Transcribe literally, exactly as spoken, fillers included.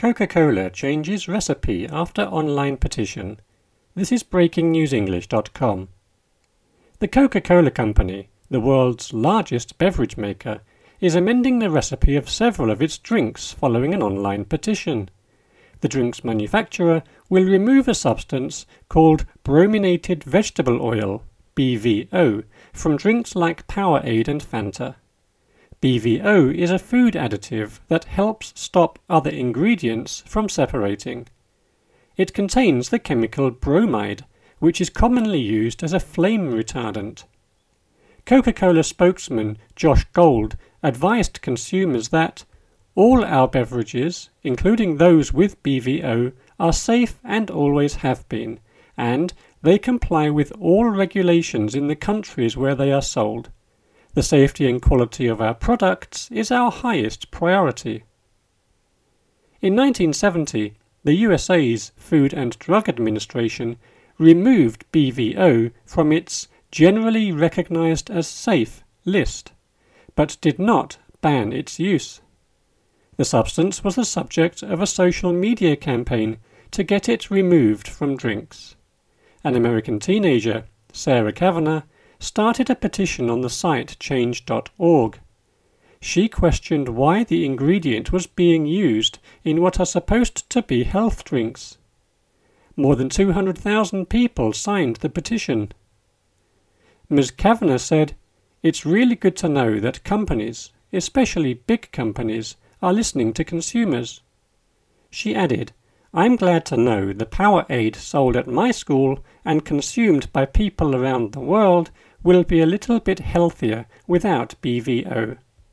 Coca-Cola changes recipe after online petition. This is breaking news english dot com. The Coca-Cola Company, the world's largest beverage maker, is amending the recipe of several of its drinks following an online petition. The drink's manufacturer will remove a substance called brominated vegetable oil, B V O, from drinks like Powerade and Fanta. B V O is a food additive that helps stop other ingredients from separating. It contains the chemical bromide, which is commonly used as a flame retardant. Coca-Cola spokesman Josh Gold advised consumers that all our beverages, including those with B V O, are safe and always have been, and they comply with all regulations in the countries where they are sold. The safety and quality of our products is our highest priority. In nineteen seventy, the U S A's Food and Drug Administration removed B V O from its generally recognized as safe list, but did not ban its use. The substance was the subject of a social media campaign to get it removed from drinks. An American teenager, Sarah Kavanagh, started a petition on the site change dot org. She questioned why the ingredient was being used in what are supposed to be health drinks. More than two hundred thousand people signed the petition. Miz Kavanagh said, "It's really good to know that companies, especially big companies, are listening to consumers." She added, "I'm glad to know the Powerade sold at my school and consumed by people around the world will be a little bit healthier without B V O."